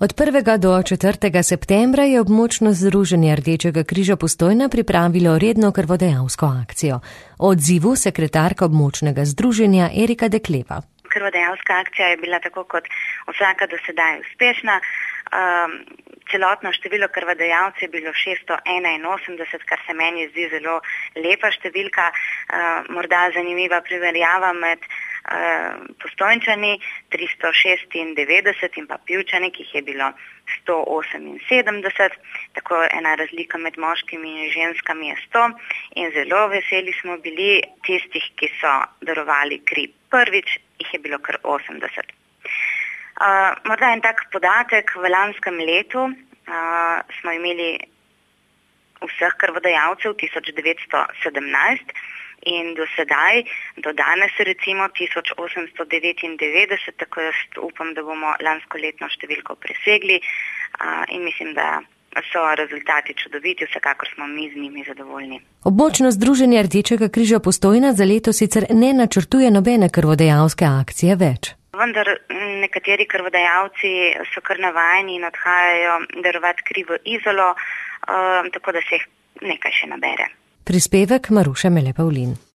Od 1. do 4. septembra je območno združenje Rdečega križa Postojna pripravilo redno krvodajalsko akcijo. O odzivu sekretarka območnega združenja Erika Dekleva. Krvodajalska akcija je bila tako kot vsaka do sedaj uspešna. Celotno število krvodajalcev je bilo 681, kar se meni zdi zelo lepa številka. Morda zanimiva primerjava med Postojnčani 396 in pa Pivčani, ki jih je bilo 178, tako ena razlika med moškimi in ženskami je 100 in zelo veseli smo bili tistih, ki so darovali kri. Prvič jih je bilo kar 80. Morda en tak podatek, v lanskem letu smo imeli vseh krvodajalcev 1917 in do sedaj, do danes recimo 1899, tako jaz upam, da bomo lansko letno številko presegli in mislim, da so rezultati čudoviti, vsekakor smo mi z njimi zadovoljni. Območno združenje Rdečega križa Postojna za leto sicer ne načrtuje nobene krvodajalske akcije več. Vendar nekateri krvodajalci so kar navajeni in odhajajo darovati kri v Izolo, tako da se jih nekaj še nabere. Prispevek Maruše Mele Pavlin.